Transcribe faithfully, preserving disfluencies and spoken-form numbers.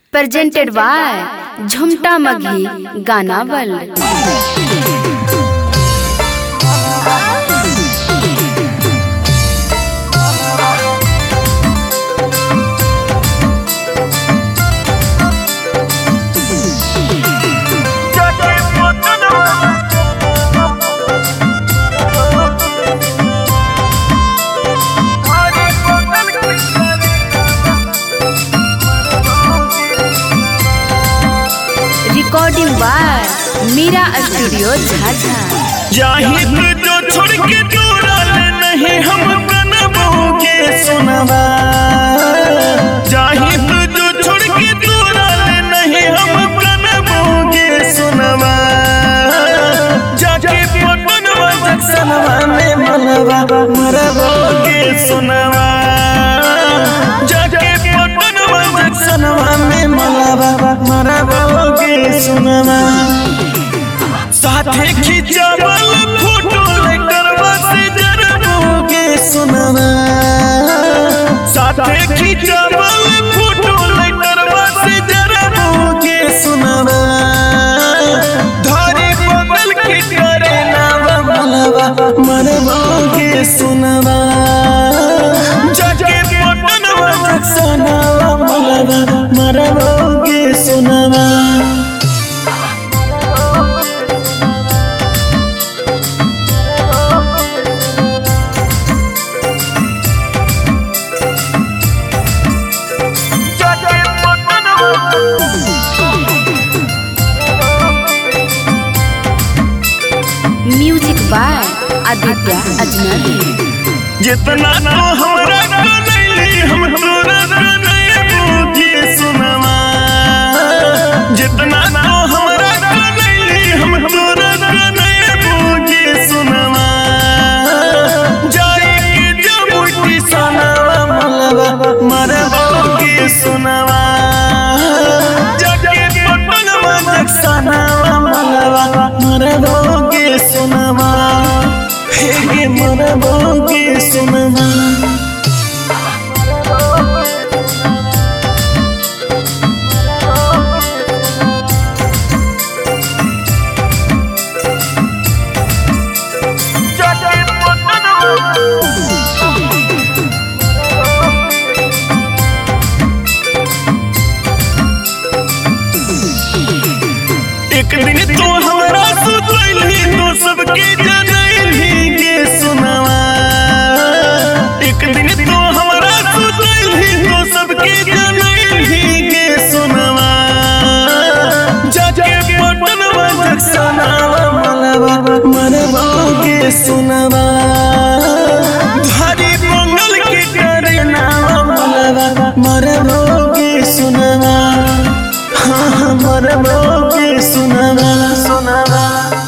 presented by Jhumta Maghi Gana World. Recording by Mira Studio Jhajjar. जाहिद जो छोड़ के दूरा नहीं हम बनबोगे सुनवा। जाहिद जो छोड़ के दूरा नहीं हम बनबोगे सुनवा। जाके पटनवा जक्सनवा में मनवा मरबोगे सुनवा। जाके पटनवा जक्सनवा में मनवा मरबोगे सुनवा। साथे खिंचावल फोटो लेकर से जरबोगे सुनवा। साथे खिंचावल फोटो लेकर से जरबोगे सुनवा। धारी बगल के करे नावा मलवा मरबोगे सुनवा। जाके पटनवा जक्सनवा मलवा मरबोगे सुनवा। Music by Aditya Ajnabi. जितना तो हमरा नहीं हम तोरा नहीं बोगे सुनवा। जितना तो हमरा नहीं हम तोरा नहीं बोगे सुनवा। जाई के जमुटी सनवा मलवा मरबोगे सुनवा। जाके पटनवा जक्सनवा मलवा मरबोगे सुनवा। हे मरबोगे सुनवा। एक दिन तो हमरा सुतैली तो सबके जनैली के सुनवा। एक दिन तो हमरा सुतैली तो सबके जनैली के सुनवा। जाके पटनवा जक्सनवा मलवा मरबोगे सुनवा। धारी बंगल के करे नावा मलवा मरबोगे सुनवा। हाँ हाँ मरबोगे सुनवा सुनवा।